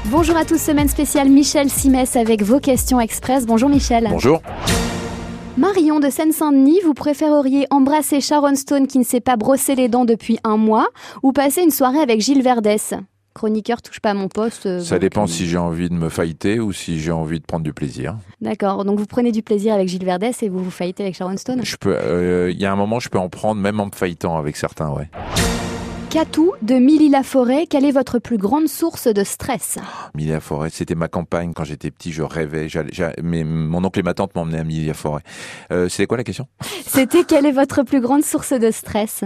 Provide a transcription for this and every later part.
Bonjour à tous, semaine spéciale Michel Simès avec vos questions express. Bonjour Michel. Bonjour. Marion de Seine-Saint-Denis, vous préféreriez embrasser Sharon Stone qui ne s'est pas brossé les dents depuis un mois ou passer une soirée avec Gilles Verdès? Chroniqueur touche pas à mon poste. Ça dépend si j'ai envie de me fighter ou si j'ai envie de prendre du plaisir. D'accord, donc vous prenez du plaisir avec Gilles Verdès et vous vous fightez avec Sharon Stone? Il y a un moment, je peux en prendre même en me fightant avec certains, ouais. Catou de Milly-la-Forêt, quelle est votre plus grande source de stress? Milly-la-Forêt, c'était ma campagne quand j'étais petit, je rêvais. Mais mon oncle et ma tante m'emmenaient à Milly-la-Forêt. C'était quoi la question? C'était quelle est votre plus grande source de stress?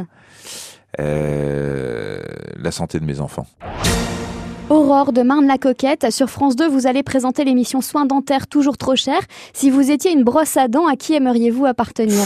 La santé de mes enfants. Aurore de Marne-la-Coquette, sur France 2, vous allez présenter l'émission Soins dentaires toujours trop chers. Si vous étiez une brosse à dents, à qui aimeriez-vous appartenir?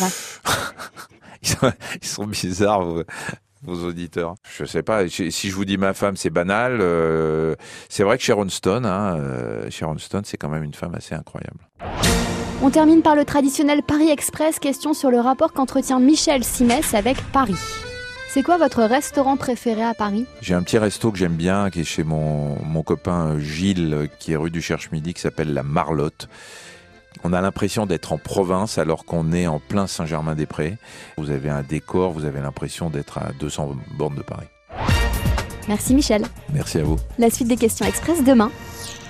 Ils sont bizarres, vos auditeurs. Je sais pas, si je vous dis ma femme, c'est banal. C'est vrai que Sharon Stone, c'est quand même une femme assez incroyable. On termine par le traditionnel Paris Express, question sur le rapport qu'entretient Michel Simès avec Paris. C'est quoi votre restaurant préféré à Paris? J'ai un petit resto que j'aime bien, qui est chez mon copain Gilles, qui est rue du Cherche-Midi, qui s'appelle La Marlotte. On a l'impression d'être en province alors qu'on est en plein Saint-Germain-des-Prés. Vous avez un décor, vous avez l'impression d'être à 200 bornes de Paris. Merci Michel. Merci à vous. La suite des questions express demain.